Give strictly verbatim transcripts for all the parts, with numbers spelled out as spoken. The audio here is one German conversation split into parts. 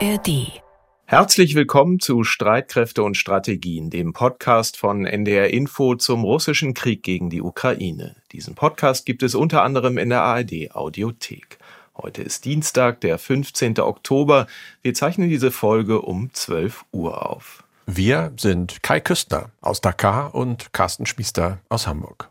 A R D. Herzlich willkommen zu Streitkräfte und Strategien, dem Podcast von N D R Info zum russischen Krieg gegen die Ukraine. Diesen Podcast gibt es unter anderem in der A R D Audiothek. Heute ist Dienstag, der fünfzehnten Oktober. Wir zeichnen diese Folge um zwölf Uhr auf. Wir sind Kai Küstner aus Dakar und Carsten Schmiester aus Hamburg.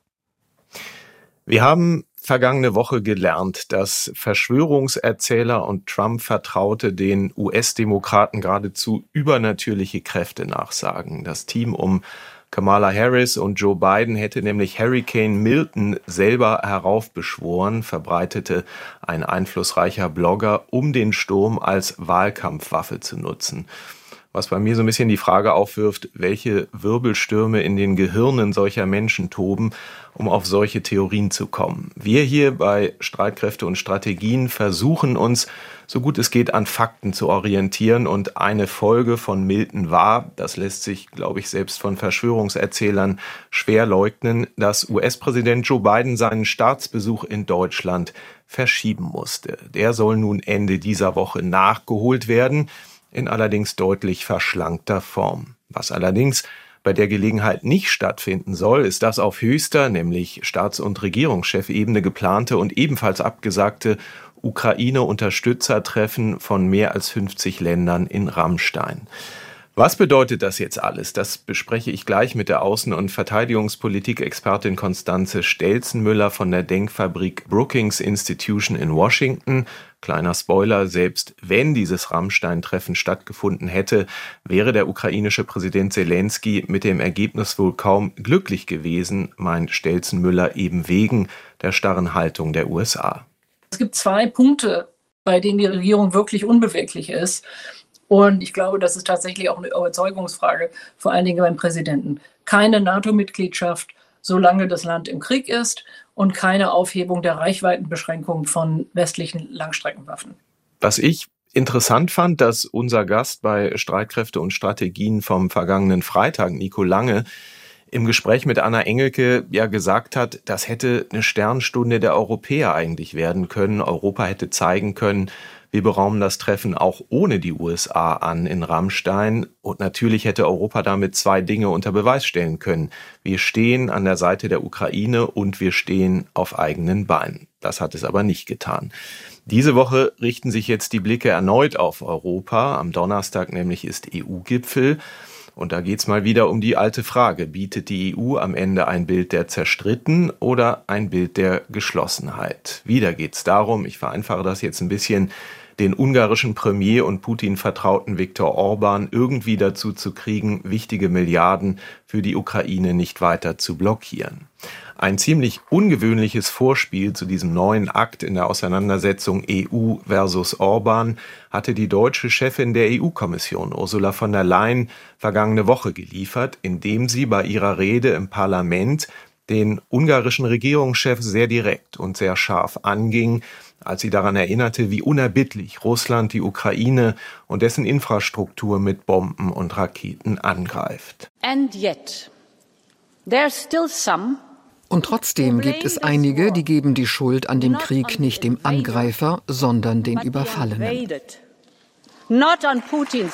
Wir haben vergangene Woche gelernt, dass Verschwörungserzähler und Trump-Vertraute den U S-Demokraten geradezu übernatürliche Kräfte nachsagen. Das Team um Kamala Harris und Joe Biden hätte nämlich Hurricane Milton selber heraufbeschworen, verbreitete ein einflussreicher Blogger, um den Sturm als Wahlkampfwaffe zu nutzen. Was bei mir so ein bisschen die Frage aufwirft, welche Wirbelstürme in den Gehirnen solcher Menschen toben, um auf solche Theorien zu kommen. Wir hier bei Streitkräfte und Strategien versuchen uns, so gut es geht, an Fakten zu orientieren. Und eine Folge von Milton war, das lässt sich, glaube ich, selbst von Verschwörungserzählern schwer leugnen, dass U S-Präsident Joe Biden seinen Staatsbesuch in Deutschland verschieben musste. Der soll nun Ende dieser Woche nachgeholt werden, in allerdings deutlich verschlankter Form. Was allerdings bei der Gelegenheit nicht stattfinden soll, ist das auf höchster, nämlich Staats- und Regierungschefebene geplante und ebenfalls abgesagte Ukraine-Unterstützertreffen von mehr als fünfzig Ländern in Ramstein. Was bedeutet das jetzt alles? Das bespreche ich gleich mit der Außen- und Verteidigungspolitik-Expertin Constanze Stelzenmüller von der Denkfabrik Brookings Institution in Washington. Kleiner Spoiler, selbst wenn dieses Ramstein-Treffen stattgefunden hätte, wäre der ukrainische Präsident Zelensky mit dem Ergebnis wohl kaum glücklich gewesen, meint Stelzenmüller, eben wegen der starren Haltung der U S A. Es gibt zwei Punkte, bei denen die Regierung wirklich unbeweglich ist. Und ich glaube, das ist tatsächlich auch eine Überzeugungsfrage, vor allen Dingen beim Präsidenten. Keine NATO-Mitgliedschaft, solange das Land im Krieg ist, und keine Aufhebung der Reichweitenbeschränkungen von westlichen Langstreckenwaffen. Was ich interessant fand, dass unser Gast bei Streitkräfte und Strategien vom vergangenen Freitag, Nico Lange, im Gespräch mit Anna Engelke ja gesagt hat, das hätte eine Sternstunde der Europäer eigentlich werden können. Europa hätte zeigen können, wir beraumen das Treffen auch ohne die U S A an in Ramstein. Und natürlich hätte Europa damit zwei Dinge unter Beweis stellen können. Wir stehen an der Seite der Ukraine und wir stehen auf eigenen Beinen. Das hat es aber nicht getan. Diese Woche richten sich jetzt die Blicke erneut auf Europa. Am Donnerstag nämlich ist E U-Gipfel. Und da geht's mal wieder um die alte Frage. Bietet die E U am Ende ein Bild der Zerstritten oder ein Bild der Geschlossenheit? Wieder geht's darum, ich vereinfache das jetzt ein bisschen, den ungarischen Premier und Putin-Vertrauten Viktor Orban irgendwie dazu zu kriegen, wichtige Milliarden für die Ukraine nicht weiter zu blockieren. Ein ziemlich ungewöhnliches Vorspiel zu diesem neuen Akt in der Auseinandersetzung E U versus Orban hatte die deutsche Chefin der E U-Kommission, Ursula von der Leyen, vergangene Woche geliefert, indem sie bei ihrer Rede im Parlament den ungarischen Regierungschef sehr direkt und sehr scharf anging, als sie daran erinnerte, wie unerbittlich Russland die Ukraine und dessen Infrastruktur mit Bomben und Raketen angreift. And yet, there's still some Und trotzdem gibt es einige, die geben die Schuld an dem Krieg nicht dem Angreifer, sondern den Überfallenen. Not on Putins.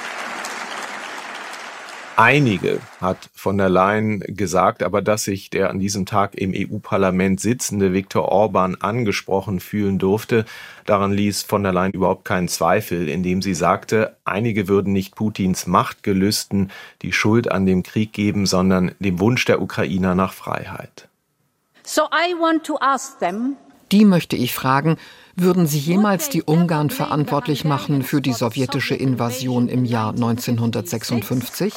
Einige, hat von der Leyen gesagt, aber dass sich der an diesem Tag im E U-Parlament sitzende Viktor Orban angesprochen fühlen durfte, daran ließ von der Leyen überhaupt keinen Zweifel, indem sie sagte, einige würden nicht Putins Machtgelüsten die Schuld an dem Krieg geben, sondern dem Wunsch der Ukrainer nach Freiheit. So I want to ask them, Die möchte ich fragen, würden Sie jemals die Ungarn verantwortlich machen für die sowjetische Invasion im Jahr neunzehnhundertsechsundfünfzig?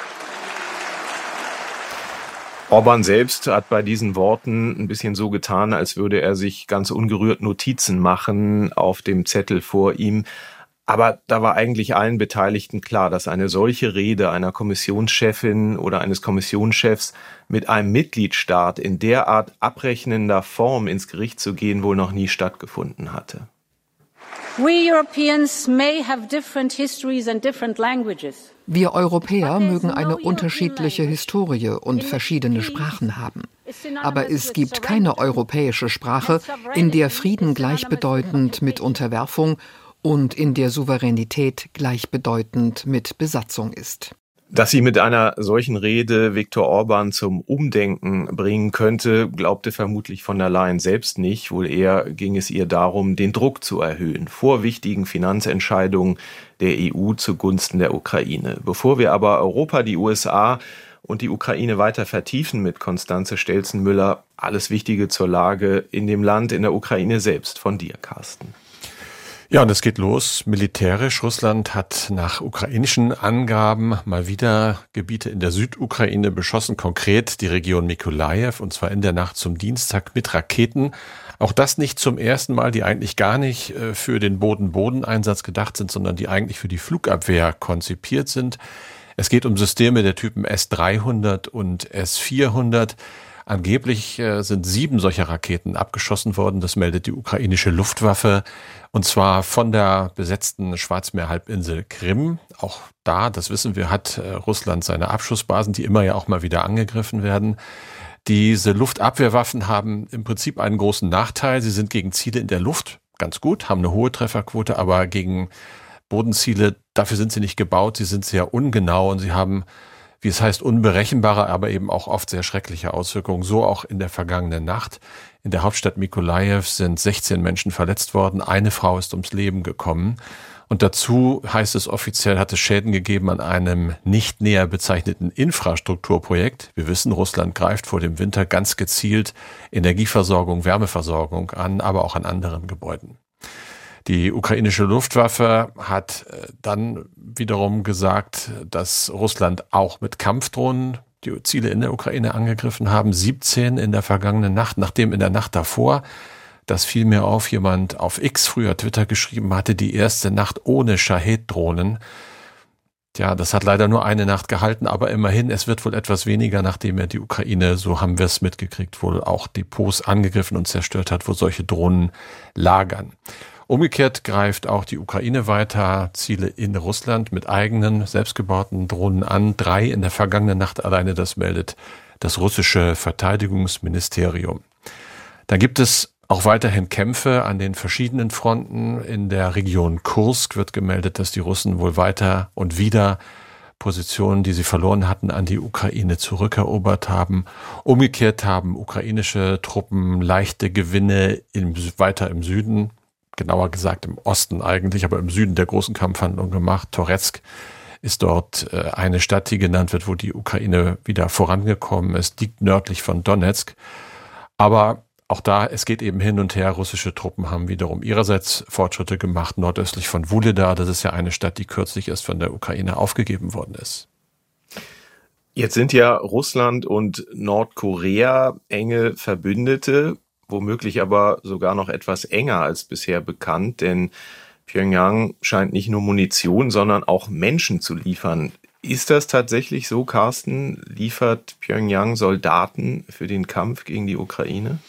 Orban selbst hat bei diesen Worten ein bisschen so getan, als würde er sich ganz ungerührt Notizen machen auf dem Zettel vor ihm. Aber da war eigentlich allen Beteiligten klar, dass eine solche Rede einer Kommissionschefin oder eines Kommissionschefs mit einem Mitgliedstaat in derart abrechnender Form ins Gericht zu gehen wohl noch nie stattgefunden hatte. we Europeans may have different histories and different languages. Wir Europäer mögen eine unterschiedliche Historie und verschiedene Sprachen haben. Aber es gibt keine europäische Sprache, in der Frieden gleichbedeutend mit Unterwerfung und in der Souveränität gleichbedeutend mit Besatzung ist. Dass sie mit einer solchen Rede Viktor Orban zum Umdenken bringen könnte, glaubte vermutlich von der Leyen selbst nicht. Wohl eher ging es ihr darum, den Druck zu erhöhen vor wichtigen Finanzentscheidungen der E U zugunsten der Ukraine. Bevor wir aber Europa, die U S A und die Ukraine weiter vertiefen mit Constanze Stelzenmüller, alles Wichtige zur Lage in dem Land, in der Ukraine selbst. Von dir, Carsten. Ja, und es geht los militärisch. Russland hat nach ukrainischen Angaben mal wieder Gebiete in der Südukraine beschossen, konkret die Region Mykolajiw, und zwar in der Nacht zum Dienstag mit Raketen. Auch das nicht zum ersten Mal, die eigentlich gar nicht für den Boden-Boden-Einsatz gedacht sind, sondern die eigentlich für die Flugabwehr konzipiert sind. Es geht um Systeme der Typen S dreihundert und S vierhundert. Angeblich sind sieben solcher Raketen abgeschossen worden, das meldet die ukrainische Luftwaffe, und zwar von der besetzten Schwarzmeerhalbinsel Krim. Auch da, das wissen wir, hat Russland seine Abschussbasen, die immer ja auch mal wieder angegriffen werden. Diese Luftabwehrwaffen haben im Prinzip einen großen Nachteil. Sie sind gegen Ziele in der Luft ganz gut, haben eine hohe Trefferquote, aber gegen Bodenziele, dafür sind sie nicht gebaut. Sie sind sehr ungenau und sie haben, wie es heißt, unberechenbare, aber eben auch oft sehr schreckliche Auswirkungen. So auch in der vergangenen Nacht. In der Hauptstadt Mykolajiw sind sechzehn Menschen verletzt worden. Eine Frau ist ums Leben gekommen. Und dazu, heißt es offiziell, hat es Schäden gegeben an einem nicht näher bezeichneten Infrastrukturprojekt. Wir wissen, Russland greift vor dem Winter ganz gezielt Energieversorgung, Wärmeversorgung an, aber auch an anderen Gebäuden. Die ukrainische Luftwaffe hat dann wiederum gesagt, dass Russland auch mit Kampfdrohnen die Ziele in der Ukraine angegriffen haben. siebzehn in der vergangenen Nacht, nachdem in der Nacht davor, das fiel mir auf, jemand auf X, früher Twitter, geschrieben hatte, die erste Nacht ohne Shahed-Drohnen. Tja, das hat leider nur eine Nacht gehalten, aber immerhin, es wird wohl etwas weniger, nachdem er die Ukraine, so haben wir es mitgekriegt, wohl auch Depots angegriffen und zerstört hat, wo solche Drohnen lagern. Umgekehrt greift auch die Ukraine weiter Ziele in Russland mit eigenen, selbstgebauten Drohnen an. Drei in der vergangenen Nacht alleine, das meldet das russische Verteidigungsministerium. Da gibt es auch weiterhin Kämpfe an den verschiedenen Fronten. In der Region Kursk wird gemeldet, dass die Russen wohl weiter und wieder Positionen, die sie verloren hatten, an die Ukraine zurückerobert haben. Umgekehrt haben ukrainische Truppen leichte Gewinne im, weiter im Süden, genauer gesagt im Osten eigentlich, aber im Süden der großen Kampfhandlung gemacht. Toretsk ist dort eine Stadt, die genannt wird, wo die Ukraine wieder vorangekommen ist, liegt nördlich von Donetsk. Aber auch da, es geht eben hin und her. Russische Truppen haben wiederum ihrerseits Fortschritte gemacht, nordöstlich von Wuhledar. Das ist ja eine Stadt, die kürzlich erst von der Ukraine aufgegeben worden ist. Jetzt sind ja Russland und Nordkorea enge Verbündete, womöglich aber sogar noch etwas enger als bisher bekannt, denn Pyongyang scheint nicht nur Munition, sondern auch Menschen zu liefern. Ist das tatsächlich so, Carsten? Liefert Pyongyang Soldaten für den Kampf gegen die Ukraine?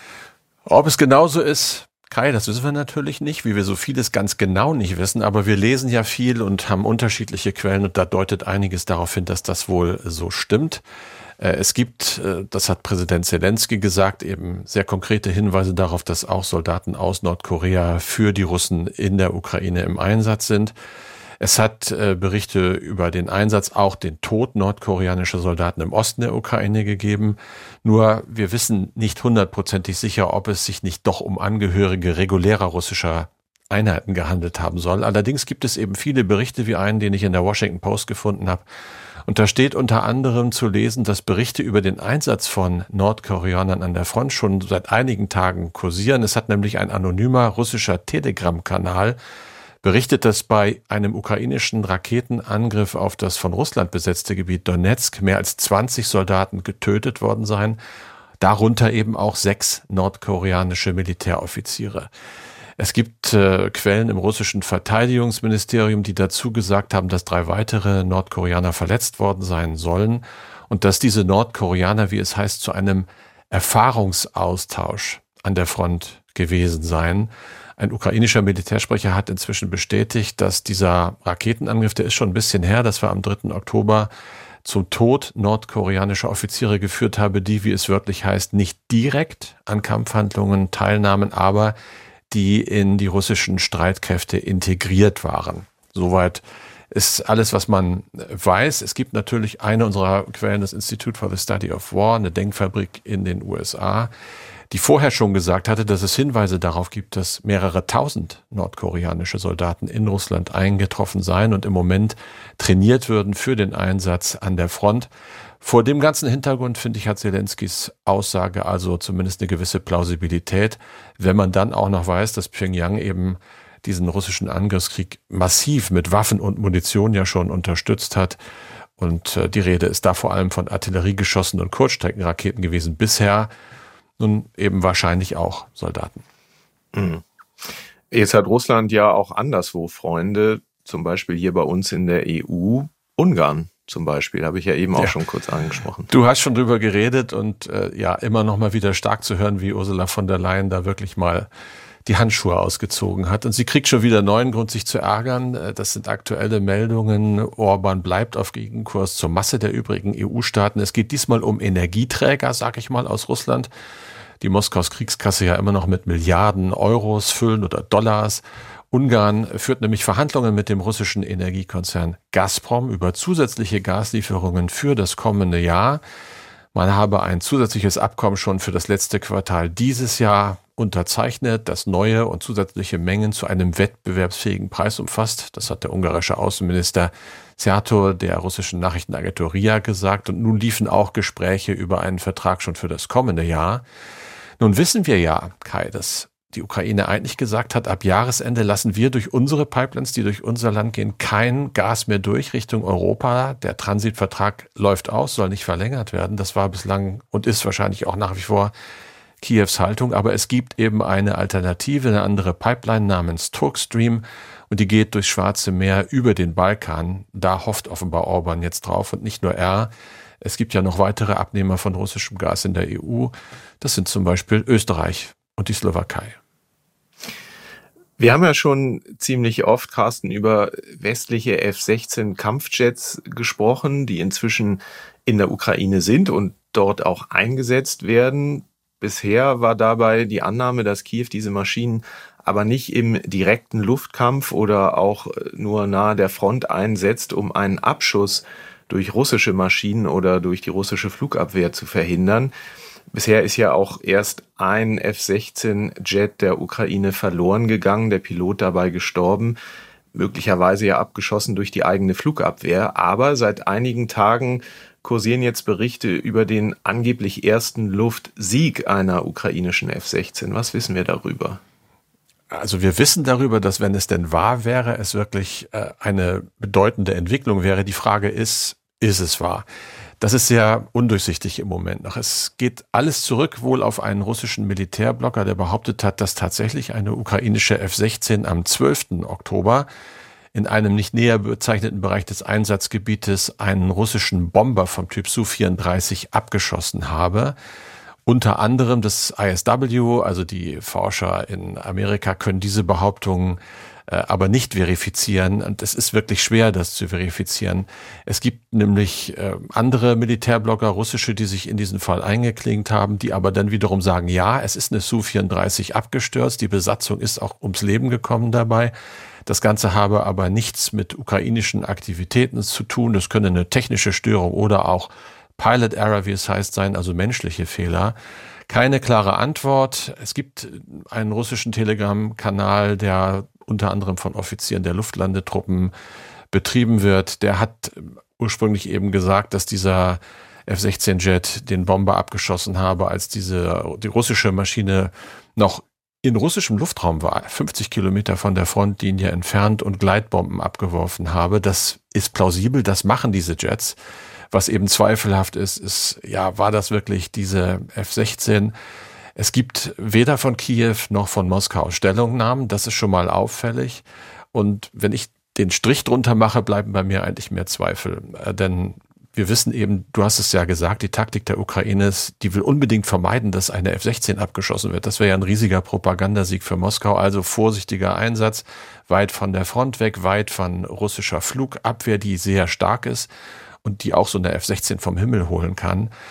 Ob es genauso ist, Kai, das wissen wir natürlich nicht, wie wir so vieles ganz genau nicht wissen, aber wir lesen ja viel und haben unterschiedliche Quellen und da deutet einiges darauf hin, dass das wohl so stimmt. Es gibt, das hat Präsident Zelensky gesagt, eben sehr konkrete Hinweise darauf, dass auch Soldaten aus Nordkorea für die Russen in der Ukraine im Einsatz sind. Es hat Berichte über den Einsatz, auch den Tod nordkoreanischer Soldaten im Osten der Ukraine gegeben. Nur wir wissen nicht hundertprozentig sicher, ob es sich nicht doch um Angehörige regulärer russischer Einheiten gehandelt haben soll. Allerdings gibt es eben viele Berichte, wie einen, den ich in der Washington Post gefunden habe. Und da steht unter anderem zu lesen, dass Berichte über den Einsatz von Nordkoreanern an der Front schon seit einigen Tagen kursieren. Es hat nämlich ein anonymer russischer Telegram-Kanal berichtet, dass bei einem ukrainischen Raketenangriff auf das von Russland besetzte Gebiet Donetsk mehr als zwanzig Soldaten getötet worden seien, darunter eben auch sechs nordkoreanische Militäroffiziere. Es gibt äh, Quellen im russischen Verteidigungsministerium, die dazu gesagt haben, dass drei weitere Nordkoreaner verletzt worden sein sollen und dass diese Nordkoreaner, wie es heißt, zu einem Erfahrungsaustausch an der Front gewesen seien. Ein ukrainischer Militärsprecher hat inzwischen bestätigt, dass dieser Raketenangriff, der ist schon ein bisschen her, das war am dritten Oktober, zum Tod nordkoreanischer Offiziere geführt habe, die, wie es wörtlich heißt, nicht direkt an Kampfhandlungen teilnahmen, aber die in die russischen Streitkräfte integriert waren. Soweit ist alles, was man weiß. Es gibt natürlich eine unserer Quellen, das Institute for the Study of War, eine Denkfabrik in den U S A, die vorher schon gesagt hatte, dass es Hinweise darauf gibt, dass mehrere tausend nordkoreanische Soldaten in Russland eingetroffen seien und im Moment trainiert würden für den Einsatz an der Front. Vor dem ganzen Hintergrund, finde ich, hat Zelenskys Aussage also zumindest eine gewisse Plausibilität, wenn man dann auch noch weiß, dass Pyongyang eben diesen russischen Angriffskrieg massiv mit Waffen und Munition ja schon unterstützt hat. Und die Rede ist da vor allem von Artilleriegeschossen und Kurzstreckenraketen gewesen bisher. Nun eben wahrscheinlich auch Soldaten. Jetzt hat Russland ja auch anderswo Freunde, zum Beispiel hier bei uns in der E U, Ungarn zum Beispiel, habe ich ja eben auch ja. schon kurz angesprochen. Du hast schon drüber geredet und äh, ja, immer noch mal wieder stark zu hören, wie Ursula von der Leyen da wirklich mal die Handschuhe ausgezogen hat. Und sie kriegt schon wieder neuen Grund, sich zu ärgern. Das sind aktuelle Meldungen. Orban bleibt auf Gegenkurs zur Masse der übrigen E U-Staaten. Es geht diesmal um Energieträger, sag ich mal, aus Russland, die Moskaus Kriegskasse ja immer noch mit Milliarden Euros füllen oder Dollars. Ungarn führt nämlich Verhandlungen mit dem russischen Energiekonzern Gazprom über zusätzliche Gaslieferungen für das kommende Jahr. Man habe ein zusätzliches Abkommen schon für das letzte Quartal dieses Jahr unterzeichnet, das neue und zusätzliche Mengen zu einem wettbewerbsfähigen Preis umfasst. Das hat der ungarische Außenminister Szijjártó der russischen Nachrichtenagentur R I A gesagt. Und nun liefen auch Gespräche über einen Vertrag schon für das kommende Jahr. Nun wissen wir ja, Kai, dass die Ukraine eigentlich gesagt hat, ab Jahresende lassen wir durch unsere Pipelines, die durch unser Land gehen, kein Gas mehr durch Richtung Europa. Der Transitvertrag läuft aus, soll nicht verlängert werden. Das war bislang und ist wahrscheinlich auch nach wie vor Kiews Haltung. Aber es gibt eben eine Alternative, eine andere Pipeline namens Turkstream und die geht durchs Schwarze Meer über den Balkan. Da hofft offenbar Orban jetzt drauf und nicht nur er. Es gibt ja noch weitere Abnehmer von russischem Gas in der E U. Das sind zum Beispiel Österreich und die Slowakei. Wir haben ja schon ziemlich oft, Carsten, über westliche F sechzehn Kampfjets gesprochen, die inzwischen in der Ukraine sind und dort auch eingesetzt werden. Bisher war dabei die Annahme, dass Kiew diese Maschinen aber nicht im direkten Luftkampf oder auch nur nahe der Front einsetzt, um einen Abschuss durch russische Maschinen oder durch die russische Flugabwehr zu verhindern. Bisher ist ja auch erst ein F sechzehn Jet der Ukraine verloren gegangen, der Pilot dabei gestorben, möglicherweise ja abgeschossen durch die eigene Flugabwehr. Aber seit einigen Tagen kursieren jetzt Berichte über den angeblich ersten Luftsieg einer ukrainischen F sechzehn. Was wissen wir darüber? Also wir wissen darüber, dass wenn es denn wahr wäre, es wirklich äh, eine bedeutende Entwicklung wäre. Die Frage ist, ist es wahr? Das ist sehr undurchsichtig im Moment noch. Es geht alles zurück wohl auf einen russischen Militärblogger, der behauptet hat, dass tatsächlich eine ukrainische F sechzehn am zwölften Oktober in einem nicht näher bezeichneten Bereich des Einsatzgebietes einen russischen Bomber vom Typ S U vierunddreißig abgeschossen habe. Unter anderem das I S W, also die Forscher in Amerika, können diese Behauptungen äh, aber nicht verifizieren. Und es ist wirklich schwer, das zu verifizieren. Es gibt nämlich äh, andere Militärblogger, russische, die sich in diesen Fall eingeklinkt haben, die aber dann wiederum sagen, ja, es ist eine S U vierunddreißig abgestürzt, die Besatzung ist auch ums Leben gekommen dabei. Das Ganze habe aber nichts mit ukrainischen Aktivitäten zu tun. Das könne eine technische Störung oder auch Pilot Error, wie es heißt, sein, also menschliche Fehler. Keine klare Antwort. Es gibt einen russischen Telegram-Kanal, der unter anderem von Offizieren der Luftlandetruppen betrieben wird. Der hat ursprünglich eben gesagt, dass dieser F sechzehn Jet den Bomber abgeschossen habe, als diese die russische Maschine noch in russischem Luftraum war, fünfzig Kilometer von der Frontlinie entfernt und Gleitbomben abgeworfen habe. Das ist plausibel, das machen diese Jets. Was eben zweifelhaft ist, ist, ja, war das wirklich diese F sechzehn? Es gibt weder von Kiew noch von Moskau Stellungnahmen. Das ist schon mal auffällig. Und wenn ich den Strich drunter mache, bleiben bei mir eigentlich mehr Zweifel. Äh, denn wir wissen eben, du hast es ja gesagt, die Taktik der Ukraine ist, die will unbedingt vermeiden, dass eine F sechzehn abgeschossen wird. Das wäre ja ein riesiger Propagandasieg für Moskau. Also vorsichtiger Einsatz, weit von der Front weg, weit von russischer Flugabwehr, die sehr stark ist und die auch so eine F sechzehn vom Himmel holen kann.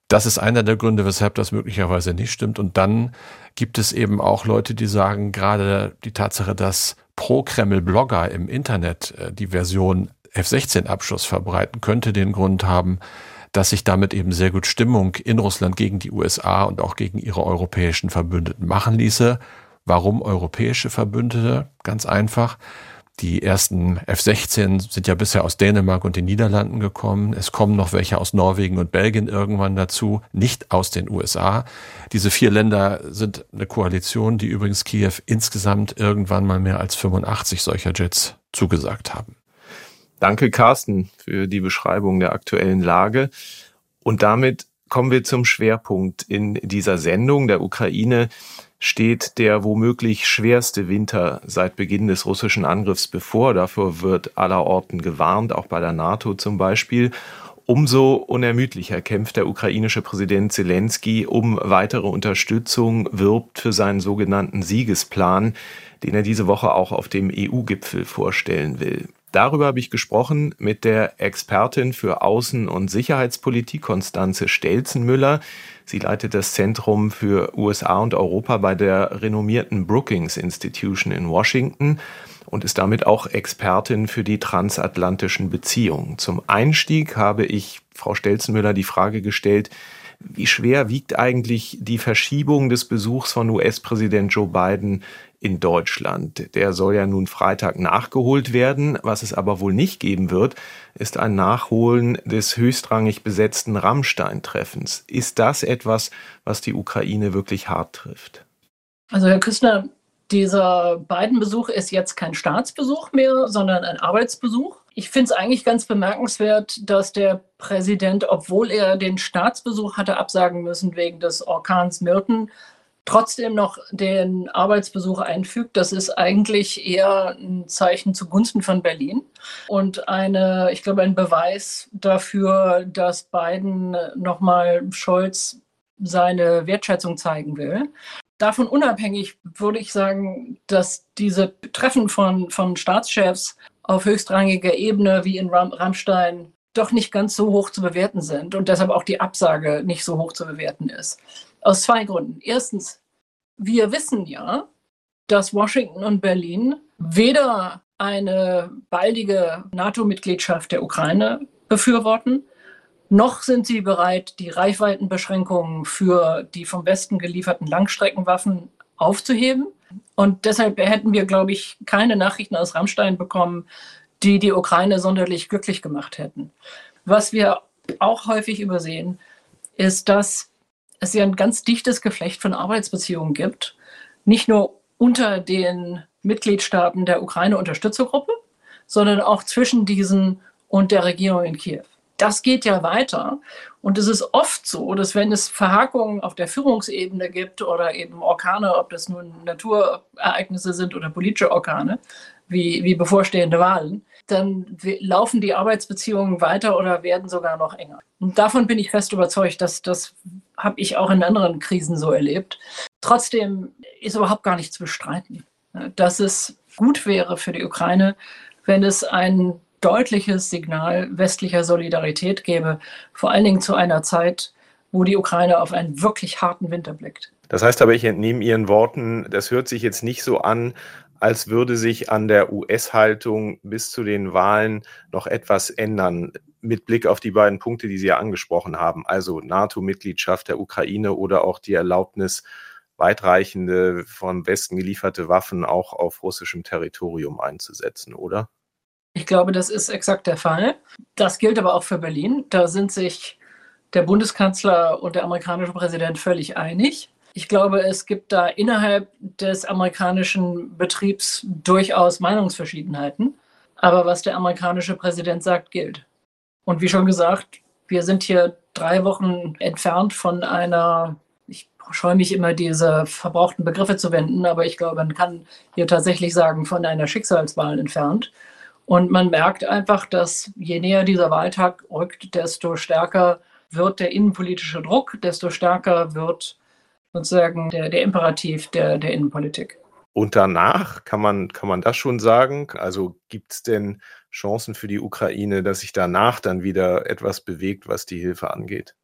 Das ist einer der Gründe, weshalb das möglicherweise nicht stimmt. Und dann gibt es eben auch Leute, die sagen, gerade die Tatsache, dass Pro-Kreml-Blogger im Internet die Version F sechzehn Abschuss verbreiten, könnte den Grund haben, dass sich damit eben sehr gut Stimmung in Russland gegen die U S A und auch gegen ihre europäischen Verbündeten machen ließe. Warum europäische Verbündete? Ganz einfach. Die ersten F sechzehn sind ja bisher aus Dänemark und den Niederlanden gekommen. Es kommen noch welche aus Norwegen und Belgien irgendwann dazu, nicht aus den U S A. Diese vier Länder sind eine Koalition, die übrigens Kiew insgesamt irgendwann mal mehr als fünfundachtzig solcher Jets zugesagt haben. Danke, Carsten, für die Beschreibung der aktuellen Lage. Und damit kommen wir zum Schwerpunkt in dieser Sendung. Der Ukraine steht der womöglich schwerste Winter seit Beginn des russischen Angriffs bevor. Dafür wird allerorten gewarnt, auch bei der NATO zum Beispiel. Umso unermüdlicher kämpft der ukrainische Präsident Zelensky um weitere Unterstützung, wirbt für seinen sogenannten Siegesplan, den er diese Woche auch auf dem E U-Gipfel vorstellen will. Darüber habe ich gesprochen mit der Expertin für Außen- und Sicherheitspolitik Constanze Stelzenmüller. Sie leitet das Zentrum für U S A und Europa bei der renommierten Brookings Institution in Washington und ist damit auch Expertin für die transatlantischen Beziehungen. Zum Einstieg habe ich Frau Stelzenmüller die Frage gestellt, wie schwer wiegt eigentlich die Verschiebung des Besuchs von U S-Präsident Joe Biden in Deutschland? Der soll ja nun Freitag nachgeholt werden. Was es aber wohl nicht geben wird, ist ein Nachholen des höchstrangig besetzten Rammstein-Treffens. Ist das etwas, was die Ukraine wirklich hart trifft? Also Herr Küssner, dieser Biden-Besuch ist jetzt kein Staatsbesuch mehr, sondern ein Arbeitsbesuch. Ich finde es eigentlich ganz bemerkenswert, dass der Präsident, obwohl er den Staatsbesuch hatte absagen müssen wegen des Orkans Milton, trotzdem noch den Arbeitsbesuch einfügt. Das ist eigentlich eher ein Zeichen zugunsten von Berlin und eine, ich glaube, ein Beweis dafür, dass Biden nochmal Scholz seine Wertschätzung zeigen will. Davon unabhängig würde ich sagen, dass diese Treffen von, von Staatschefs auf höchstrangiger Ebene wie in Ram- Rammstein doch nicht ganz so hoch zu bewerten sind und deshalb auch die Absage nicht so hoch zu bewerten ist. Aus zwei Gründen. Erstens, wir wissen ja, dass Washington und Berlin weder eine baldige NATO-Mitgliedschaft der Ukraine befürworten, noch sind sie bereit, die Reichweitenbeschränkungen für die vom Westen gelieferten Langstreckenwaffen aufzuheben. Und deshalb hätten wir, glaube ich, keine Nachrichten aus Rammstein bekommen, die die Ukraine sonderlich glücklich gemacht hätten. Was wir auch häufig übersehen, ist, dass es ja ein ganz dichtes Geflecht von Arbeitsbeziehungen gibt, nicht nur unter den Mitgliedstaaten der Ukraine-Unterstützergruppe, sondern auch zwischen diesen und der Regierung in Kiew. Das geht ja weiter und es ist oft so, dass wenn es Verhakungen auf der Führungsebene gibt oder eben Orkane, ob das nun Naturereignisse sind oder politische Orkane, wie, wie bevorstehende Wahlen, dann laufen die Arbeitsbeziehungen weiter oder werden sogar noch enger. Und davon bin ich fest überzeugt, dass das habe ich auch in anderen Krisen so erlebt. Trotzdem ist überhaupt gar nicht zu bestreiten, dass es gut wäre für die Ukraine, wenn es ein deutliches Signal westlicher Solidarität gäbe, vor allen Dingen zu einer Zeit, wo die Ukraine auf einen wirklich harten Winter blickt. Das heißt aber, ich entnehme Ihren Worten, das hört sich jetzt nicht so an, als würde sich an der U S-Haltung bis zu den Wahlen noch etwas ändern, mit Blick auf die beiden Punkte, die Sie ja angesprochen haben, also NATO-Mitgliedschaft der Ukraine oder auch die Erlaubnis, weitreichende, vom Westen gelieferte Waffen auch auf russischem Territorium einzusetzen, oder? Ich glaube, das ist exakt der Fall. Das gilt aber auch für Berlin. Da sind sich der Bundeskanzler und der amerikanische Präsident völlig einig. Ich glaube, es gibt da innerhalb des amerikanischen Betriebs durchaus Meinungsverschiedenheiten. Aber was der amerikanische Präsident sagt, gilt. Und wie schon gesagt, wir sind hier drei Wochen entfernt von einer, ich scheue mich immer, diese verbrauchten Begriffe zu wenden, aber ich glaube, man kann hier tatsächlich sagen, von einer Schicksalswahl entfernt. Und man merkt einfach, dass je näher dieser Wahltag rückt, desto stärker wird der innenpolitische Druck, desto stärker wird sozusagen der, der Imperativ der, der Innenpolitik. Und danach, kann man, kann man das schon sagen? Also gibt es denn Chancen für die Ukraine, dass sich danach dann wieder etwas bewegt, was die Hilfe angeht?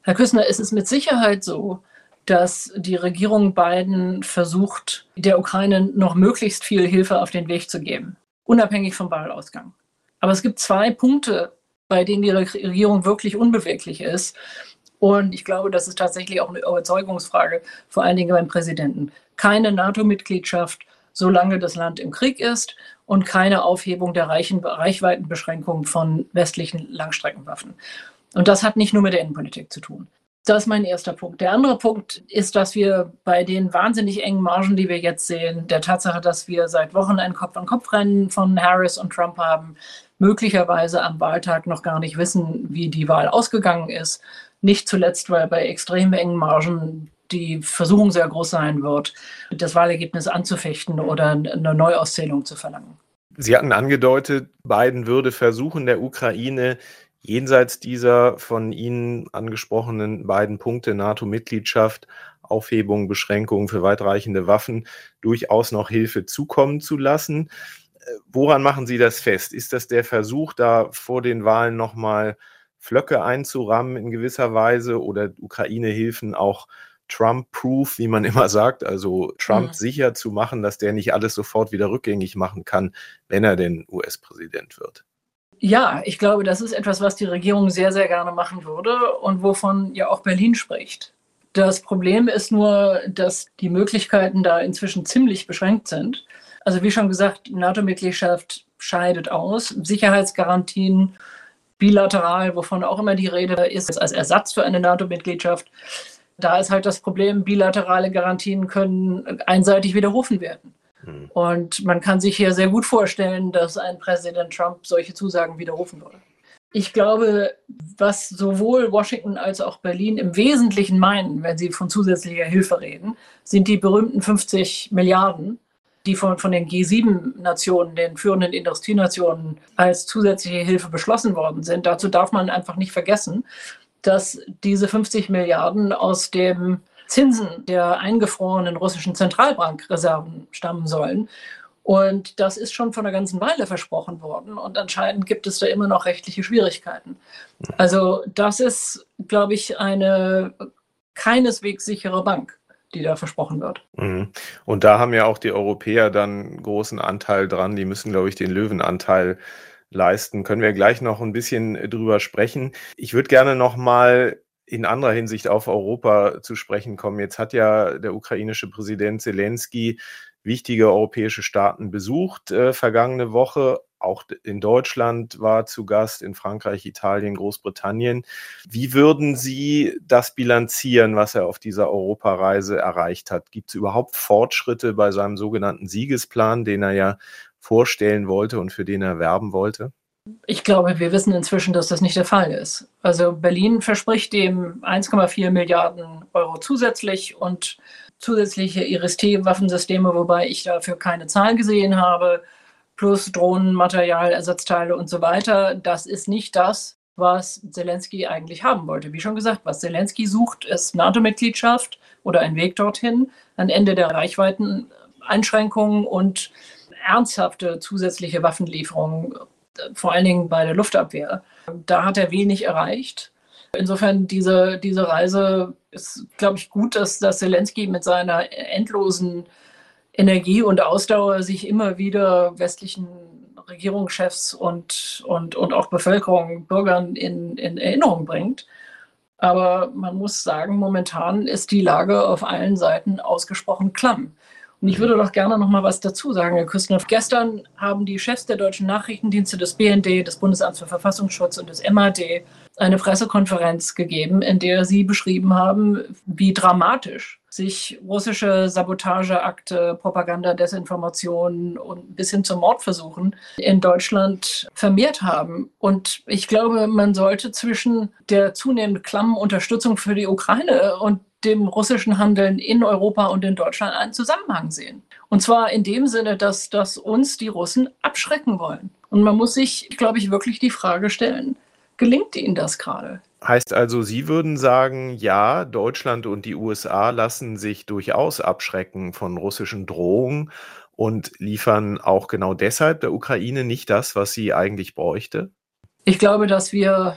Herr Küssner, es ist mit Sicherheit so, dass die Regierung Biden versucht, der Ukraine noch möglichst viel Hilfe auf den Weg zu geben, unabhängig vom Wahlausgang. Aber es gibt zwei Punkte, bei denen die Regierung wirklich unbeweglich ist. Und ich glaube, das ist tatsächlich auch eine Überzeugungsfrage, vor allen Dingen beim Präsidenten. Keine NATO-Mitgliedschaft, solange das Land im Krieg ist, und keine Aufhebung der Reichen, Reichweitenbeschränkung von westlichen Langstreckenwaffen. Und das hat nicht nur mit der Innenpolitik zu tun. Das ist mein erster Punkt. Der andere Punkt ist, dass wir bei den wahnsinnig engen Margen, die wir jetzt sehen, der Tatsache, dass wir seit Wochen ein Kopf-an-Kopf-Rennen von Harris und Trump haben, möglicherweise am Wahltag noch gar nicht wissen, wie die Wahl ausgegangen ist. Nicht zuletzt, weil bei extrem engen Margen die Versuchung sehr groß sein wird, das Wahlergebnis anzufechten oder eine Neuauszählung zu verlangen. Sie hatten angedeutet, Biden würde versuchen, der Ukraine jenseits dieser von Ihnen angesprochenen beiden Punkte, NATO-Mitgliedschaft, Aufhebung, Beschränkungen für weitreichende Waffen, durchaus noch Hilfe zukommen zu lassen. Woran machen Sie das fest? Ist das der Versuch, da vor den Wahlen nochmal Flöcke einzurammen in gewisser Weise oder Ukraine-Hilfen auch Trump-proof, wie man immer sagt, also Trump mhm. sicher zu machen, dass der nicht alles sofort wieder rückgängig machen kann, wenn er denn U S-Präsident wird? Ja, ich glaube, das ist etwas, was die Regierung sehr, sehr gerne machen würde und wovon ja auch Berlin spricht. Das Problem ist nur, dass die Möglichkeiten da inzwischen ziemlich beschränkt sind. Also wie schon gesagt, NATO-Mitgliedschaft scheidet aus. Sicherheitsgarantien bilateral, wovon auch immer die Rede ist, als Ersatz für eine NATO-Mitgliedschaft. Da ist halt das Problem, bilaterale Garantien können einseitig widerrufen werden. Mhm. Und man kann sich hier sehr gut vorstellen, dass ein Präsident Trump solche Zusagen widerrufen würde. Ich glaube, was sowohl Washington als auch Berlin im Wesentlichen meinen, wenn sie von zusätzlicher Hilfe reden, sind die berühmten fünfzig Milliarden, die von, von den G sieben Nationen, den führenden Industrienationen, als zusätzliche Hilfe beschlossen worden sind. Dazu darf man einfach nicht vergessen, dass diese fünfzig Milliarden aus dem Zinsen der eingefrorenen russischen Zentralbankreserven stammen sollen. Und das ist schon vor einer ganzen Weile versprochen worden. Und anscheinend gibt es da immer noch rechtliche Schwierigkeiten. Also das ist, glaube ich, eine keineswegs sichere Bank, die da versprochen wird. Und da haben ja auch die Europäer dann großen Anteil dran. Die müssen, glaube ich, den Löwenanteil leisten. Können wir gleich noch ein bisschen drüber sprechen. Ich würde gerne noch mal in anderer Hinsicht auf Europa zu sprechen kommen. Jetzt hat ja der ukrainische Präsident Zelensky wichtige europäische Staaten besucht äh, vergangene Woche. Auch in Deutschland war zu Gast, in Frankreich, Italien, Großbritannien. Wie würden Sie das bilanzieren, was er auf dieser Europareise erreicht hat? Gibt es überhaupt Fortschritte bei seinem sogenannten Siegesplan, den er ja vorstellen wollte und für den er werben wollte? Ich glaube, wir wissen inzwischen, dass das nicht der Fall ist. Also Berlin verspricht dem eins Komma vier Milliarden Euro zusätzlich und zusätzliche Iris-T-Waffensysteme, wobei ich dafür keine Zahlen gesehen habe, plus Drohnen, Material, Ersatzteile und so weiter. Das ist nicht das, was Zelensky eigentlich haben wollte. Wie schon gesagt, was Zelensky sucht, ist NATO-Mitgliedschaft oder ein Weg dorthin, ein Ende der Reichweiteneinschränkungen und ernsthafte zusätzliche Waffenlieferungen, vor allen Dingen bei der Luftabwehr. Da hat er wenig erreicht. Insofern, diese, diese Reise ist, glaube ich, gut, dass, dass Zelensky mit seiner endlosen Energie und Ausdauer sich immer wieder westlichen Regierungschefs und, und, und auch Bevölkerung, Bürgern in, in Erinnerung bringt. Aber man muss sagen, momentan ist die Lage auf allen Seiten ausgesprochen klamm. Und ich würde doch gerne noch mal was dazu sagen, Herr Küssner. Gestern haben die Chefs der deutschen Nachrichtendienste, des B N D, des Bundesamts für Verfassungsschutz und des M A D eine Pressekonferenz gegeben, in der sie beschrieben haben, wie dramatisch sich russische Sabotageakte, Propaganda, Desinformation und bis hin zu Mordversuchen in Deutschland vermehrt haben. Und ich glaube, man sollte zwischen der zunehmend klammen Unterstützung für die Ukraine und dem russischen Handeln in Europa und in Deutschland einen Zusammenhang sehen. Und zwar in dem Sinne, dass, dass uns die Russen abschrecken wollen. Und man muss sich, glaube ich, wirklich die Frage stellen, gelingt ihnen das gerade? Heißt also, Sie würden sagen, ja, Deutschland und die U S A lassen sich durchaus abschrecken von russischen Drohungen und liefern auch genau deshalb der Ukraine nicht das, was sie eigentlich bräuchte? Ich glaube, dass wir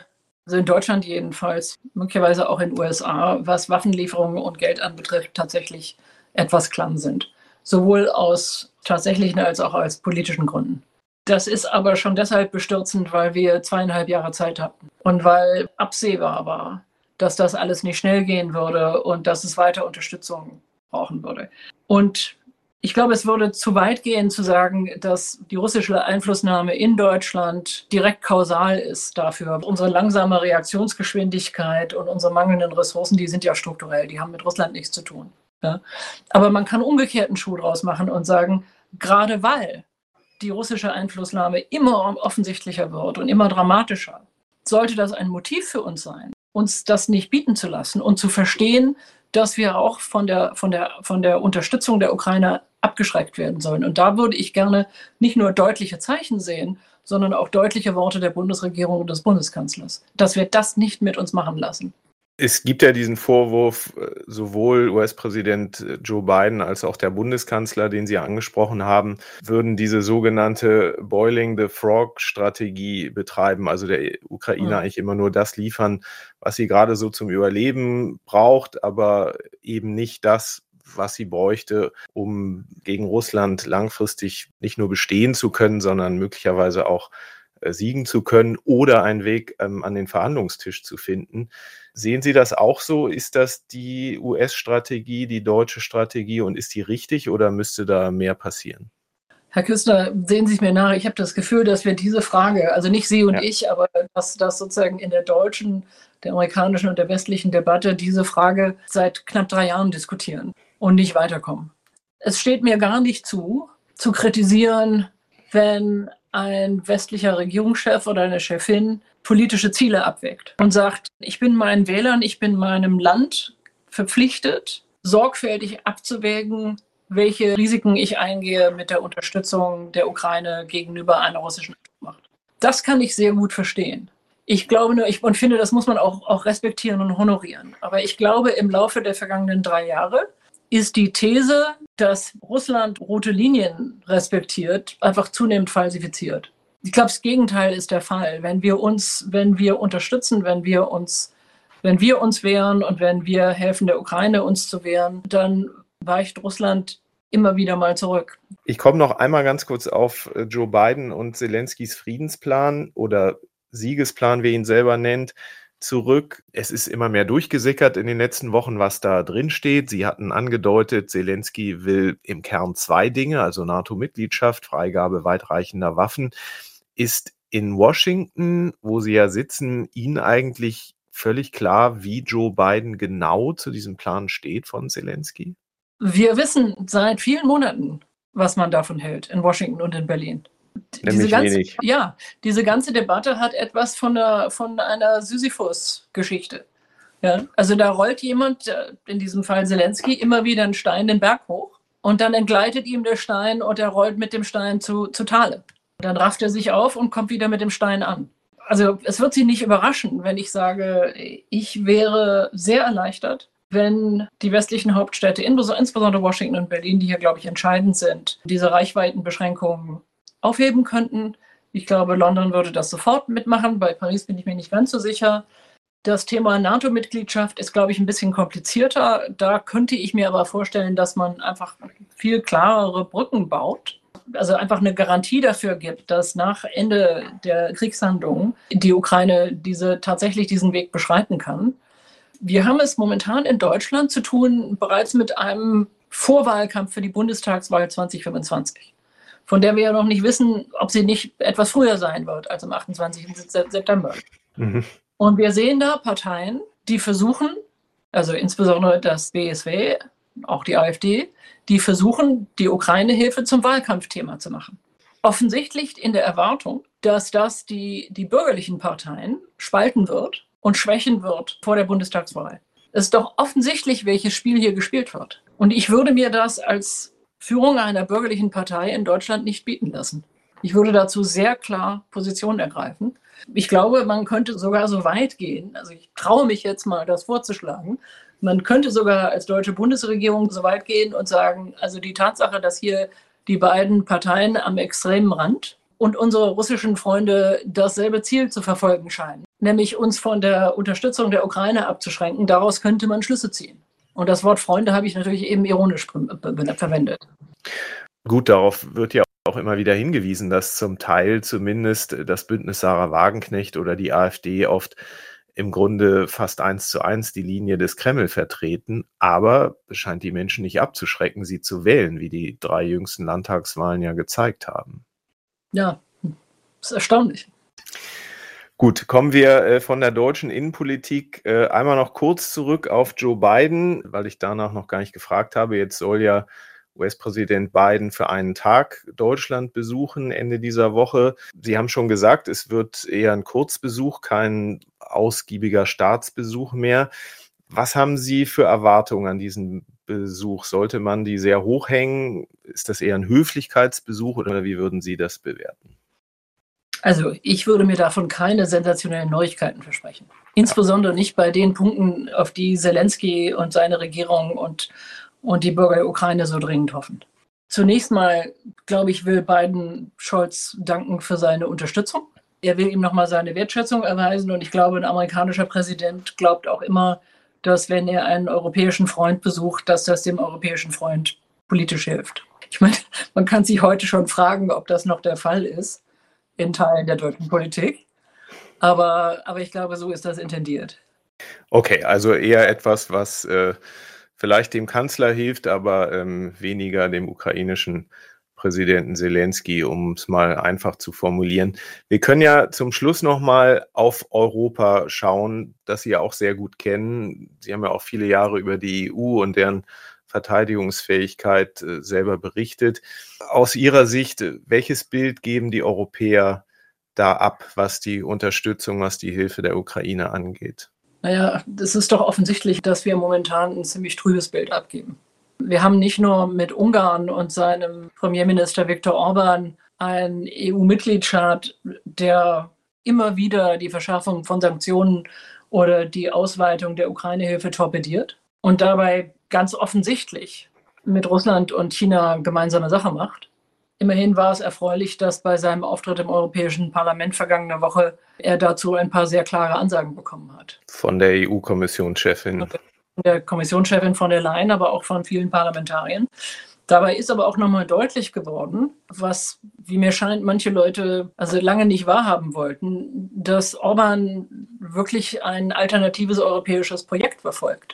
also in Deutschland jedenfalls, möglicherweise auch in den U S A, was Waffenlieferungen und Geld anbetrifft, tatsächlich etwas klamm sind. Sowohl aus tatsächlichen als auch aus politischen Gründen. Das ist aber schon deshalb bestürzend, weil wir zweieinhalb Jahre Zeit hatten und weil absehbar war, dass das alles nicht schnell gehen würde und dass es weiter Unterstützung brauchen würde. Und ich glaube, es würde zu weit gehen zu sagen, dass die russische Einflussnahme in Deutschland direkt kausal ist dafür. Unsere langsame Reaktionsgeschwindigkeit und unsere mangelnden Ressourcen, die sind ja strukturell, die haben mit Russland nichts zu tun. Ja? Aber man kann umgekehrten Schuh draus machen und sagen, gerade weil die russische Einflussnahme immer offensichtlicher wird und immer dramatischer, sollte das ein Motiv für uns sein, uns das nicht bieten zu lassen und zu verstehen, dass wir auch von der, von der, von der Unterstützung der Ukraine abgeschreckt werden sollen. Und da würde ich gerne nicht nur deutliche Zeichen sehen, sondern auch deutliche Worte der Bundesregierung und des Bundeskanzlers, dass wir das nicht mit uns machen lassen. Es gibt ja diesen Vorwurf, sowohl U S-Präsident Joe Biden als auch der Bundeskanzler, den Sie ja angesprochen haben, würden diese sogenannte Boiling the Frog-Strategie betreiben, also der Ukraine ja. eigentlich immer nur das liefern, was sie gerade so zum Überleben braucht, aber eben nicht das, was sie bräuchte, um gegen Russland langfristig nicht nur bestehen zu können, sondern möglicherweise auch äh, siegen zu können oder einen Weg ähm, an den Verhandlungstisch zu finden. Sehen Sie das auch so? Ist das die U S-Strategie, die deutsche Strategie und ist die richtig oder müsste da mehr passieren? Herr Küstner, sehen Sie es mir nach. Ich habe das Gefühl, dass wir diese Frage, also nicht Sie und Ja. ich, aber dass das sozusagen in der deutschen, der amerikanischen und der westlichen Debatte diese Frage seit knapp drei Jahren diskutieren und nicht weiterkommen. Es steht mir gar nicht zu, zu kritisieren, wenn ein westlicher Regierungschef oder eine Chefin politische Ziele abwägt und sagt, ich bin meinen Wählern, ich bin meinem Land verpflichtet, sorgfältig abzuwägen, welche Risiken ich eingehe mit der Unterstützung der Ukraine gegenüber einer russischen Atommacht. Das kann ich sehr gut verstehen. Ich glaube nur, ich und finde, das muss man auch, auch respektieren und honorieren. Aber ich glaube, im Laufe der vergangenen drei Jahre ist die These, dass Russland rote Linien respektiert, einfach zunehmend falsifiziert. Ich glaube, das Gegenteil ist der Fall. Wenn wir uns, wenn wir unterstützen, wenn wir uns, wenn wir uns wehren und wenn wir helfen, der Ukraine uns zu wehren, dann weicht Russland immer wieder mal zurück. Ich komme noch einmal ganz kurz auf Joe Biden und Zelenskys Friedensplan oder Siegesplan, wie er ihn selber nennt, zurück. Es ist immer mehr durchgesickert in den letzten Wochen, was da drin steht. Sie hatten angedeutet, Zelensky will im Kern zwei Dinge, also NATO-Mitgliedschaft, Freigabe weitreichender Waffen. Ist in Washington, wo Sie ja sitzen, Ihnen eigentlich völlig klar, wie Joe Biden genau zu diesem Plan steht von Zelensky? Wir wissen seit vielen Monaten, was man davon hält, in Washington und in Berlin. Nämlich diese ganze, wenig. Ja, diese ganze Debatte hat etwas von einer, von einer Sisyphus-Geschichte. Ja, also da rollt jemand, in diesem Fall Zelensky, immer wieder einen Stein den Berg hoch und dann entgleitet ihm der Stein und er rollt mit dem Stein zu, zu Tale. Dann rafft er sich auf und kommt wieder mit dem Stein an. Also es wird Sie nicht überraschen, wenn ich sage, ich wäre sehr erleichtert, wenn die westlichen Hauptstädte, insbesondere Washington und Berlin, die hier, glaube ich, entscheidend sind, diese Reichweitenbeschränkungen aufheben könnten. Ich glaube, London würde das sofort mitmachen. Bei Paris bin ich mir nicht ganz so sicher. Das Thema NATO-Mitgliedschaft ist, glaube ich, ein bisschen komplizierter. Da könnte ich mir aber vorstellen, dass man einfach viel klarere Brücken baut. Also einfach eine Garantie dafür gibt, dass nach Ende der Kriegshandlungen die Ukraine diese, tatsächlich diesen Weg beschreiten kann. Wir haben es momentan in Deutschland zu tun bereits mit einem Vorwahlkampf für die Bundestagswahl zwanzig fünfundzwanzig, von der wir ja noch nicht wissen, ob sie nicht etwas früher sein wird als am achtundzwanzigsten September. Mhm. Und wir sehen da Parteien, die versuchen, also insbesondere das B S W, auch die AfD, die versuchen, die Ukraine-Hilfe zum Wahlkampfthema zu machen. Offensichtlich in der Erwartung, dass das die, die bürgerlichen Parteien spalten wird und schwächen wird vor der Bundestagswahl. Es ist doch offensichtlich, welches Spiel hier gespielt wird. Und ich würde mir das als Führung einer bürgerlichen Partei in Deutschland nicht bieten lassen. Ich würde dazu sehr klar Position ergreifen. Ich glaube, man könnte sogar so weit gehen, also ich traue mich jetzt mal, das vorzuschlagen, man könnte sogar als deutsche Bundesregierung so weit gehen und sagen, also die Tatsache, dass hier die beiden Parteien am extremen Rand und unsere russischen Freunde dasselbe Ziel zu verfolgen scheinen, nämlich uns von der Unterstützung der Ukraine abzuschränken. Daraus könnte man Schlüsse ziehen. Und das Wort Freunde habe ich natürlich eben ironisch verwendet. Gut, darauf wird ja auch immer wieder hingewiesen, dass zum Teil zumindest das Bündnis Sarah Wagenknecht oder die AfD oft im Grunde fast eins zu eins die Linie des Kreml vertreten. Aber es scheint die Menschen nicht abzuschrecken, sie zu wählen, wie die drei jüngsten Landtagswahlen ja gezeigt haben. Ja, das ist erstaunlich. Gut, kommen wir äh, von der deutschen Innenpolitik äh, einmal noch kurz zurück auf Joe Biden, weil ich danach noch gar nicht gefragt habe. Jetzt soll ja U S-Präsident Biden für einen Tag Deutschland besuchen Ende dieser Woche. Sie haben schon gesagt, es wird eher ein Kurzbesuch, kein ausgiebiger Staatsbesuch mehr. Was haben Sie für Erwartungen an diesen Besuch? Sollte man die sehr hoch hängen? Ist das eher ein Höflichkeitsbesuch oder wie würden Sie das bewerten? Also ich würde mir davon keine sensationellen Neuigkeiten versprechen. Insbesondere nicht bei den Punkten, auf die Zelensky und seine Regierung und, und die Bürger der Ukraine so dringend hoffen. Zunächst mal, glaube ich, will Biden Scholz danken für seine Unterstützung. Er will ihm nochmal seine Wertschätzung erweisen und ich glaube, ein amerikanischer Präsident glaubt auch immer, dass wenn er einen europäischen Freund besucht, dass das dem europäischen Freund politisch hilft. Ich meine, man kann sich heute schon fragen, ob das noch der Fall ist in Teilen der deutschen Politik. Aber, aber ich glaube, so ist das intendiert. Okay, also eher etwas, was äh, vielleicht dem Kanzler hilft, aber ähm, weniger dem ukrainischen Präsidenten Zelensky, um es mal einfach zu formulieren. Wir können ja zum Schluss nochmal auf Europa schauen, das Sie ja auch sehr gut kennen. Sie haben ja auch viele Jahre über die E U und deren Verteidigungsfähigkeit äh, selber berichtet. Aus Ihrer Sicht, welches Bild geben die Europäer da ab, was die Unterstützung, was die Hilfe der Ukraine angeht? Naja, es ist doch offensichtlich, dass wir momentan ein ziemlich trübes Bild abgeben. Wir haben nicht nur mit Ungarn und seinem Premierminister Viktor Orban einen E U-Mitgliedstaat, der immer wieder die Verschärfung von Sanktionen oder die Ausweitung der Ukraine-Hilfe torpediert und dabei ganz offensichtlich mit Russland und China gemeinsame Sache macht. Immerhin war es erfreulich, dass bei seinem Auftritt im Europäischen Parlament vergangene Woche er dazu ein paar sehr klare Ansagen bekommen hat. Von der E U-Kommissionschefin. Von der Kommissionschefin von der Leyen, aber auch von vielen Parlamentariern. Dabei ist aber auch nochmal deutlich geworden, was, wie mir scheint, manche Leute also lange nicht wahrhaben wollten, dass Orban wirklich ein alternatives europäisches Projekt verfolgt.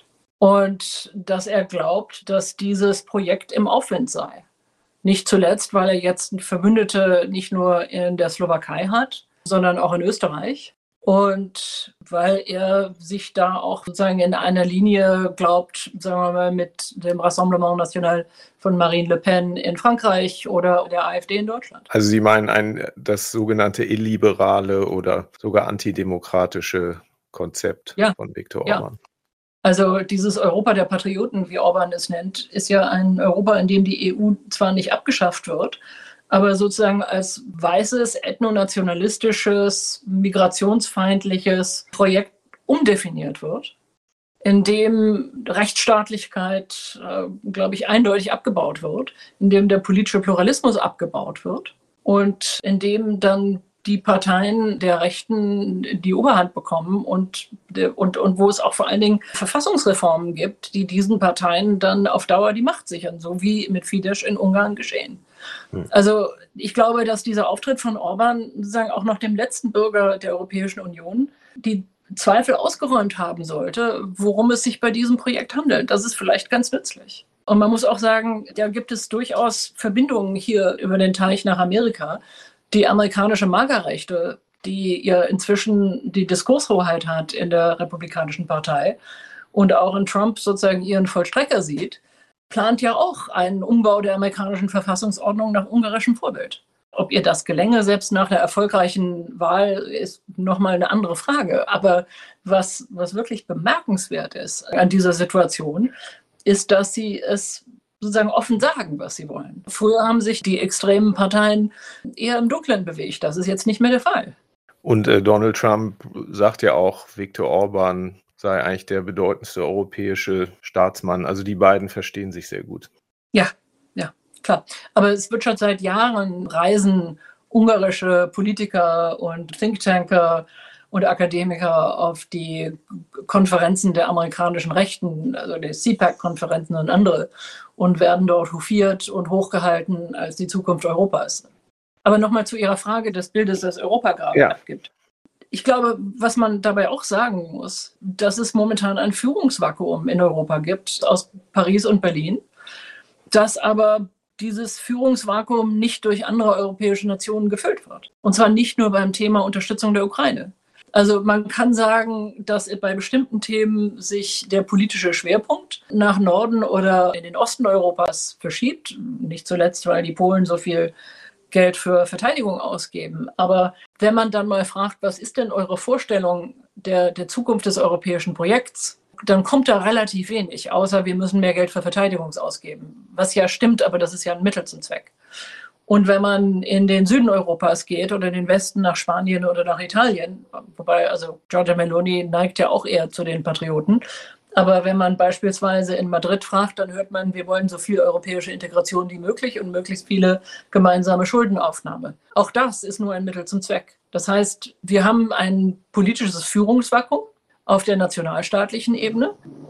Und dass er glaubt, dass dieses Projekt im Aufwind sei. Nicht zuletzt, weil er jetzt Verbündete nicht nur in der Slowakei hat, sondern auch in Österreich. Und weil er sich da auch sozusagen in einer Linie glaubt, sagen wir mal, mit dem Rassemblement National von Marine Le Pen in Frankreich oder der AfD in Deutschland. Also Sie meinen ein, das sogenannte illiberale oder sogar antidemokratische Konzept ja. von Viktor ja. Orban. Also dieses Europa der Patrioten, wie Orban es nennt, ist ja ein Europa, in dem die E U zwar nicht abgeschafft wird, aber sozusagen als weißes, ethnonationalistisches, migrationsfeindliches Projekt umdefiniert wird, in dem Rechtsstaatlichkeit, äh, glaube ich, eindeutig abgebaut wird, in dem der politische Pluralismus abgebaut wird und in dem dann die Parteien der Rechten die Oberhand bekommen und, und, und wo es auch vor allen Dingen Verfassungsreformen gibt, die diesen Parteien dann auf Dauer die Macht sichern, so wie mit Fidesz in Ungarn geschehen. Hm. Also ich glaube, dass dieser Auftritt von Orban sozusagen auch noch dem letzten Bürger der Europäischen Union die Zweifel ausgeräumt haben sollte, worum es sich bei diesem Projekt handelt. Das ist vielleicht ganz nützlich. Und man muss auch sagen, da gibt es durchaus Verbindungen hier über den Teich nach Amerika. Die amerikanische MAGA-Rechte, die ja inzwischen die Diskurshoheit hat in der Republikanischen Partei und auch in Trump sozusagen ihren Vollstrecker sieht, plant ja auch einen Umbau der amerikanischen Verfassungsordnung nach ungarischem Vorbild. Ob ihr das gelänge, selbst nach einer erfolgreichen Wahl, ist nochmal eine andere Frage. Aber was, was wirklich bemerkenswert ist an dieser Situation, ist, dass sie es sozusagen offen sagen, was sie wollen. Früher haben sich die extremen Parteien eher im Dunkeln bewegt. Das ist jetzt nicht mehr der Fall. Und äh, Donald Trump sagt ja auch, Viktor Orban sei eigentlich der bedeutendste europäische Staatsmann. Also die beiden verstehen sich sehr gut. Ja, ja, klar. Aber es wird schon seit Jahren reisen ungarische Politiker und Thinktanker und Akademiker auf die Konferenzen der amerikanischen Rechten, also der C PAC-Konferenzen und andere, und werden dort hofiert und hochgehalten als die Zukunft Europas. Aber nochmal zu Ihrer Frage des Bildes, das Europa gerade ja. abgibt. Ich glaube, was man dabei auch sagen muss, dass es momentan ein Führungsvakuum in Europa gibt, aus Paris und Berlin, dass aber dieses Führungsvakuum nicht durch andere europäische Nationen gefüllt wird. Und zwar nicht nur beim Thema Unterstützung der Ukraine. Also man kann sagen, dass bei bestimmten Themen sich der politische Schwerpunkt nach Norden oder in den Osten Europas verschiebt. Nicht zuletzt, weil die Polen so viel Geld für Verteidigung ausgeben. Aber wenn man dann mal fragt, was ist denn eure Vorstellung der, der Zukunft des europäischen Projekts, dann kommt da relativ wenig, außer wir müssen mehr Geld für Verteidigung ausgeben. Was ja stimmt, aber das ist ja ein Mittel zum Zweck. Und wenn man in den Süden Europas geht oder in den Westen nach Spanien oder nach Italien, wobei also Giorgia Meloni neigt ja auch eher zu den Patrioten, aber wenn man beispielsweise in Madrid fragt, dann hört man, wir wollen so viel europäische Integration wie möglich und möglichst viele gemeinsame Schuldenaufnahme. Auch das ist nur ein Mittel zum Zweck. Das heißt, wir haben ein politisches Führungsvakuum auf der nationalstaatlichen Ebene.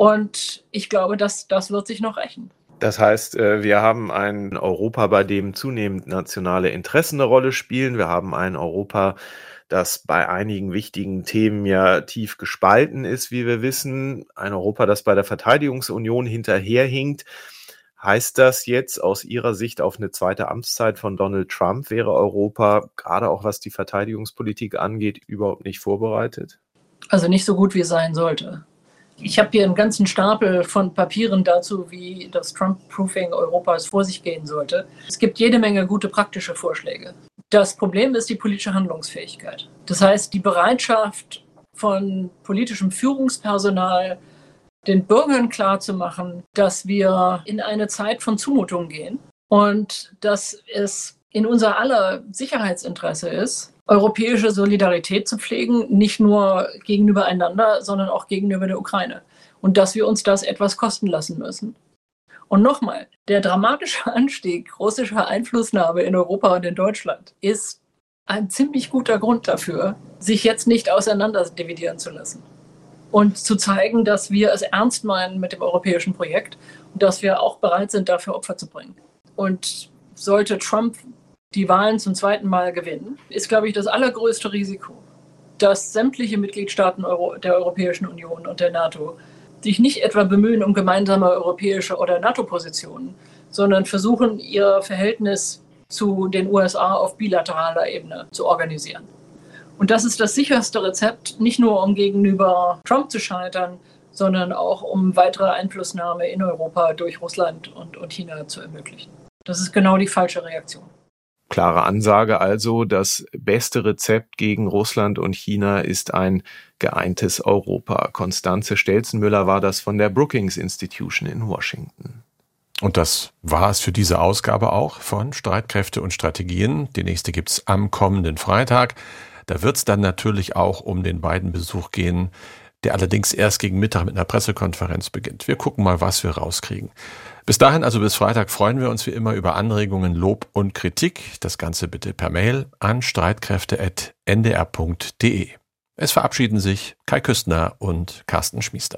Und ich glaube, dass das wird sich noch rächen. Das heißt, wir haben ein Europa, bei dem zunehmend nationale Interessen eine Rolle spielen. Wir haben ein Europa, das bei einigen wichtigen Themen ja tief gespalten ist, wie wir wissen. Ein Europa, das bei der Verteidigungsunion hinterherhinkt. Heißt das jetzt aus Ihrer Sicht auf eine zweite Amtszeit von Donald Trump, wäre Europa, gerade auch was die Verteidigungspolitik angeht, überhaupt nicht vorbereitet? Also nicht so gut, wie es sein sollte. Ich habe hier einen ganzen Stapel von Papieren dazu, wie das Trump-Proofing Europas vor sich gehen sollte. Es gibt jede Menge gute praktische Vorschläge. Das Problem ist die politische Handlungsfähigkeit. Das heißt, die Bereitschaft von politischem Führungspersonal, den Bürgern klarzumachen, dass wir in eine Zeit von Zumutung gehen und dass es in unser aller Sicherheitsinteresse ist, europäische Solidarität zu pflegen, nicht nur gegenüber einander, sondern auch gegenüber der Ukraine. Und dass wir uns das etwas kosten lassen müssen. Und nochmal, der dramatische Anstieg russischer Einflussnahme in Europa und in Deutschland ist ein ziemlich guter Grund dafür, sich jetzt nicht auseinanderdividieren zu lassen. Und zu zeigen, dass wir es ernst meinen mit dem europäischen Projekt und dass wir auch bereit sind, dafür Opfer zu bringen. Und sollte Trump die Wahlen zum zweiten Mal gewinnen, ist, glaube ich, das allergrößte Risiko, dass sämtliche Mitgliedstaaten der Europäischen Union und der NATO sich nicht etwa bemühen um gemeinsame europäische oder NATO-Positionen, sondern versuchen, ihr Verhältnis zu den U S A auf bilateraler Ebene zu organisieren. Und das ist das sicherste Rezept, nicht nur um gegenüber Trump zu scheitern, sondern auch um weitere Einflussnahme in Europa durch Russland und, und China zu ermöglichen. Das ist genau die falsche Reaktion. Klare Ansage also, das beste Rezept gegen Russland und China ist ein geeintes Europa. Constanze Stelzenmüller war das von der Brookings Institution in Washington. Und das war es für diese Ausgabe auch von Streitkräfte und Strategien. Die nächste gibt's am kommenden Freitag. Da wird's dann natürlich auch um den Biden-Besuch gehen, der allerdings erst gegen Mittag mit einer Pressekonferenz beginnt. Wir gucken mal, was wir rauskriegen. Bis dahin, also bis Freitag, freuen wir uns wie immer über Anregungen, Lob und Kritik. Das Ganze bitte per Mail an streitkräfte at n d r punkt d e. Es verabschieden sich Kai Küstner und Carsten Schmiester.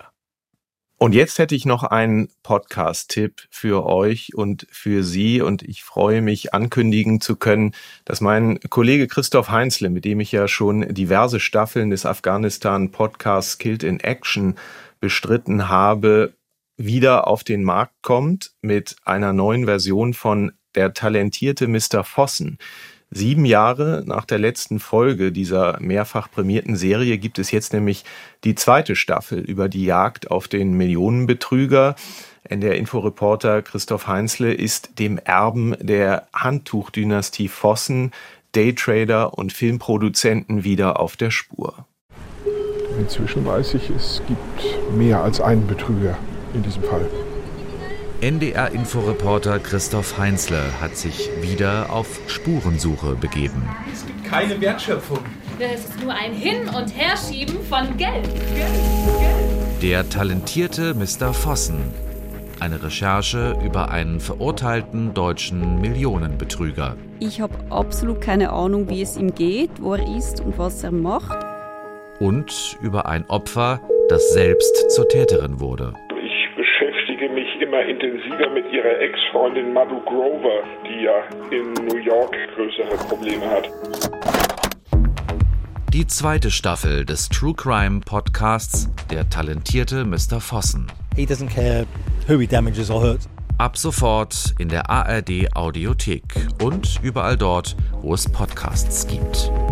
Und jetzt hätte ich noch einen Podcast-Tipp für euch und für Sie. Und ich freue mich, ankündigen zu können, dass mein Kollege Christoph Heinzle, mit dem ich ja schon diverse Staffeln des Afghanistan-Podcasts Killed in Action bestritten habe, wieder auf den Markt kommt mit einer neuen Version von Der talentierte Mister Vossen. Sieben Jahre nach der letzten Folge dieser mehrfach prämierten Serie gibt es jetzt nämlich die zweite Staffel über die Jagd auf den Millionenbetrüger. N D R-Inforeporter Christoph Heinzle ist dem Erben der Handtuchdynastie Vossen, Daytrader und Filmproduzenten wieder auf der Spur. Inzwischen weiß ich, es gibt mehr als einen Betrüger in diesem Fall. N D R-Inforeporter Christoph Heinzle hat sich wieder auf Spurensuche begeben. Es gibt keine Wertschöpfung. Es ist nur ein Hin- und Herschieben von Geld. Geld, Geld. Der talentierte Mister Vossen. Eine Recherche über einen verurteilten deutschen Millionenbetrüger. Ich habe absolut keine Ahnung, wie es ihm geht, wo er ist und was er macht. Und über ein Opfer, das selbst zur Täterin wurde. Ich beschäftige mich immer intensiver mit ihrer Ex-Freundin Madhu Grover, die ja in New York größere Probleme hat. Die zweite Staffel des True Crime Podcasts Der talentierte Mister Vossen. He doesn't care who he damages or hurts. Ab sofort in der A R D Audiothek und überall dort, wo es Podcasts gibt.